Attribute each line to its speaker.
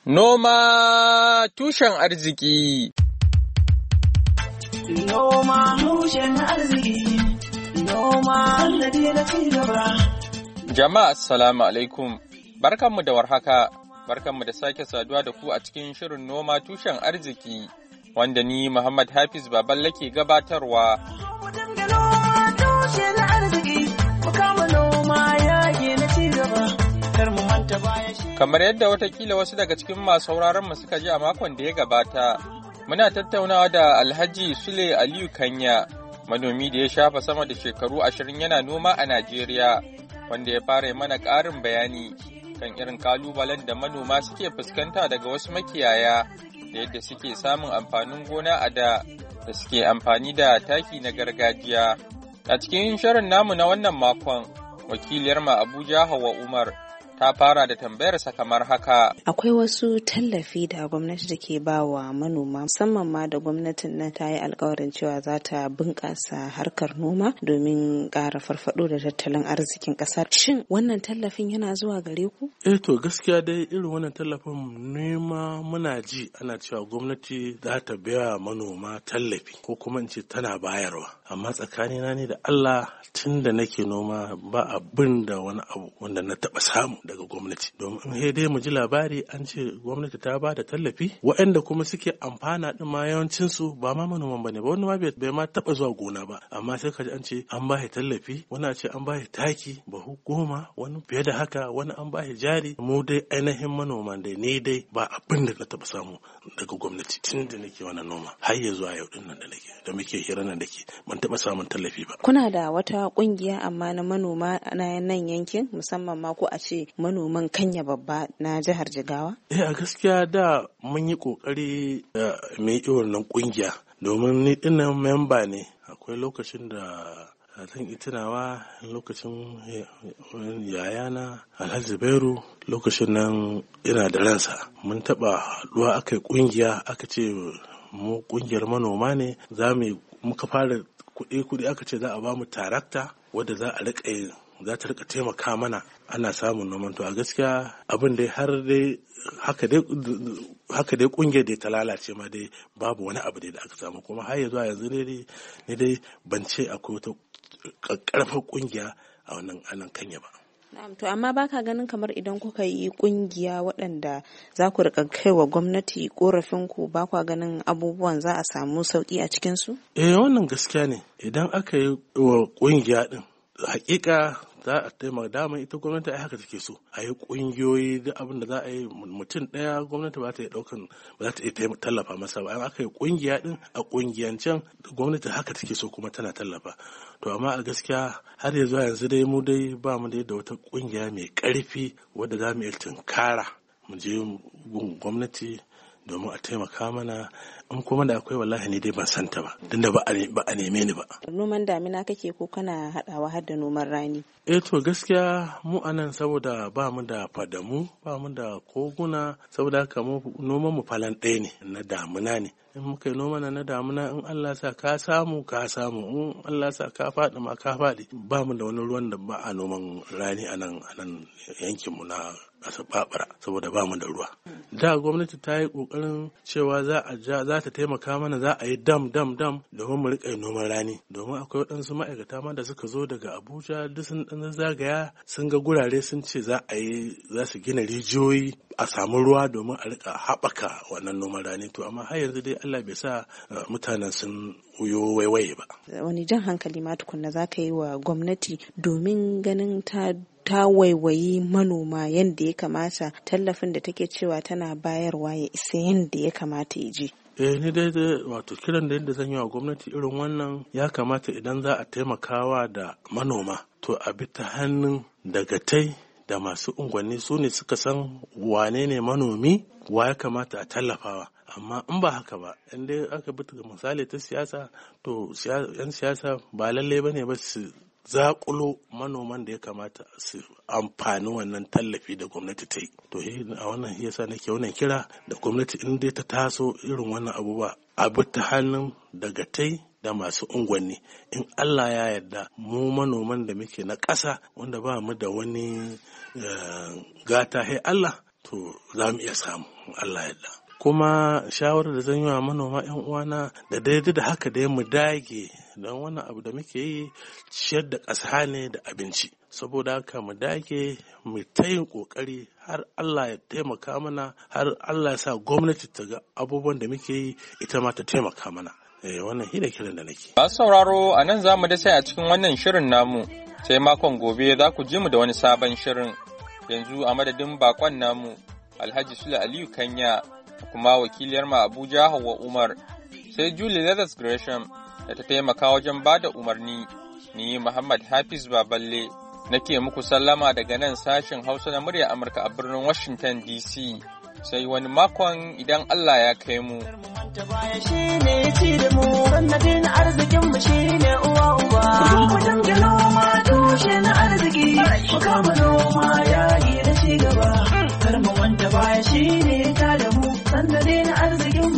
Speaker 1: Noma tushen arziki.
Speaker 2: Noma tushen arziki. Noma sannadi na ci gaba.
Speaker 1: Jama'a assalamu alaikum. Barkanmu da warhaka. Barkanmu da sake saduwa da ku a cikin shirin noma tushen arziki wanda ni Muhammad Hafiz Baballe ke gabatarwa. Kamar yadda watakila wasu daga cikin masu sauraronmu suka ji a makon da ya gabata, muna tattaunawa da Alhaji Sule Aliyu Kanya, manomi da ya shafa sama da shekaru 20 yana noma a Najeriya, wanda ya fara mana ƙarin bayani kan irin ƙalubalen da manoma suke fuskanta daga wasu makiyaya da yadda suke samun amfanin gona a da suke amfani da taki na gargajiya. A cikin shirin namu na wannan makon, wakiliyar mu Abuja Hauwa Umar ta fara da tambayarsa kamar haka.
Speaker 3: Akwai wasu tallafi da gwamnati take ba wa manoma, musamman ma da gwamnatin nan ta yi alkawarin cewa za ta bunƙasa harkar noma domin ƙara farfaɗo da tattalin arzikin ƙasar. Shin wannan tallafin yana zuwa gare ku?
Speaker 4: To gaskiya dai irin wannan tallafin nema muna ji ana cewa gwamnati za ta biya manoma tallafi ko kuma in ce tana bayarwa. Amma tsakanina ne da Allah tun da nake noma ba abin da wani abu wanda na taɓa samu daga gwamnati, domin in dai mu ji labari an ce gwamnati ta ba da tallafi waɗanda kuma suke amfana din ma yawancin su ba ma manoman bane ba, wani ma bai ma taba zuwa gona ba, amma sai ka ji an ce an ba shi tallafi, wani a ce an ba shi taki bahu 10, wani fiye da haka, wani an ba shi jari. Mu dai ainihin manoman dai ne dai ba abin da na taba samu daga gwamnati tun da nake wannan noma har ya zuwa yau din nan da muke hira nan da ke ban taba samun tallafi ba.
Speaker 3: Kuna da wata kungiya amma na manoma na nan yankin, musamman ma ko a ce manoman Kanya babba na jihar Jigawa?
Speaker 4: A gaskiya da mun yi kokari mai irin nan kungiya, domin ni dinnan memba ne. Akwai lokacin da zan yi tunawa, lokacin yayana Alhaji Zubairu, lokacin nan ina da ransa, mun taba haɗuwa aka yi kungiya, aka ce mu kungiyar manoma ne, muka fara kuɗi aka ce za a ba mu tarakta wadda za ta rika taimaka mana ana samun noman. To a gaskiya abin dai har dai haka dai kungiyar da ta lalace ma dai babu wani abu da aka samu, kuma har yanzu ne dai ban ce akwai wata karfar kungiya a wannan anan Kanya ba.
Speaker 3: To amma baka ganin kamar idan kuka yi kungiya waɗanda za ku rika kai wa gwamnati korafin ku, ba kwa ganin abubuwan za a samu sauki a cikin su?
Speaker 4: Wannan gaskiya ne. Idan aka yi wa kungiya din hakika za a taimaka, dama ita gwamnati ai haka take so a yi kungiyoyi, duk abin da za a yi mutum ɗaya gwamnati ba za ta iya tallafa masa ba. Aka yi kungiya din a kungiyancen gwamnati haka take so kuma tana tallafa. To amma a gaskiya har yanzu dai mu dai ba mu da wata kungiya mai karfi wadda za mu iya tunkara mu je gun gwamnati domin a taimaka mana. In kuma da akwai, wallahi ni dai ban santa ba, tun da ba a neme ni ba.
Speaker 3: Noman damina kake ko kana haɗawa har da noman rani?
Speaker 4: To gaskiya mu anan saboda ba mu da fadamu, ba mu da koguna, saboda haka mu noman mu falan ɗaya ne, na damina ne. In muka yi noma na damina, in Allah sa ka samu, in Allah sa ka faɗi ma ka faɗi. Ba mu da wani ruwan da ba a noman rani a nan yankinmu na ƙasar Babura, saboda ba mu da ruwa. Da gwamnati ta yi ƙoƙarin cewa za ta taimaka mana, za a yi dam domin mu riƙa noman rani, domin akwai waɗansu ma'aikata ma da suka zo daga Abuja, duk sun ɗan zagaya sun ga gurare, sun ce za su gina rijiyoyi a samu ruwa domin a riƙa haɓaka wannan noman rani. To amma har yanzu dai Allah bai sa mutanen sun uyo waiwaye ba.
Speaker 3: Wani jan hankali ma tukunna za ka yi wa gwamnati domin ganin ta waiwayi manoma yadda ya kamata, tallafin da take cewa tana bayarwa ya isa yadda ya kamata ya je?
Speaker 4: Ni dai wato kiran da yadda zan yi wa gwamnati irin wannan, ya kamata idan za a taimakawa da manoma, to a bi ta hannun dagatai da masu unguwanni, su ne suka san wane ne manomi, wa ya kamata a tallafawa. Amma in ba haka ba, in dai aka bi misali ta siyasa, to 'yan siyasa ba lallai bane ba su zakulo manoman da ya kamata su amfani wannan tallafi da gwamnati ta yi. To a wannan yasa nake wannan kira da gwamnati, in dai ta taso irin wannan abubuwa, a bi ta hannun dagatai da masu unguwanni. In Allah ya yarda, mu manoman da muke na ƙasa wanda ba mu da wani gata, Allah, to za mu iya samu Allah yadda. Kuma shawarar da zan yi wa manoma 'yan uwana da daidai da haka dai mu dage don wannan abu da muke yi ciyar da ƙasa ne da abinci. Saboda haka mu dage mu ta yin ƙoƙari har Allah ya taimaka mana, har Allah ya sa gwamnati ta ga abubuwan da muke yi ita ma ta taimaka mana. Wannan shi ne kiran da nake.
Speaker 1: Masu sauraro a nan za mu da sai a cikin wannan shirin namu, sai makon gobe za ku ji mu da wani sabon shirin. Yanzu a madadin bakon namu Alhaji Sule Aliyu Kanya, kuma wakiliyar ma Abuja Hauwa Umar, sai Julie Leathers Gresham da ta taimaka wajen ba da umarni. Ni Muhammad Hafiz Baballe nake muku sallama daga nan sashen Hausa na murya Amurka a birnin Washington DC. Sai wani makon idan Allah ya kai mu.
Speaker 2: Kar mu wanda baya shi ne ta da mu, sanda dai na arzikin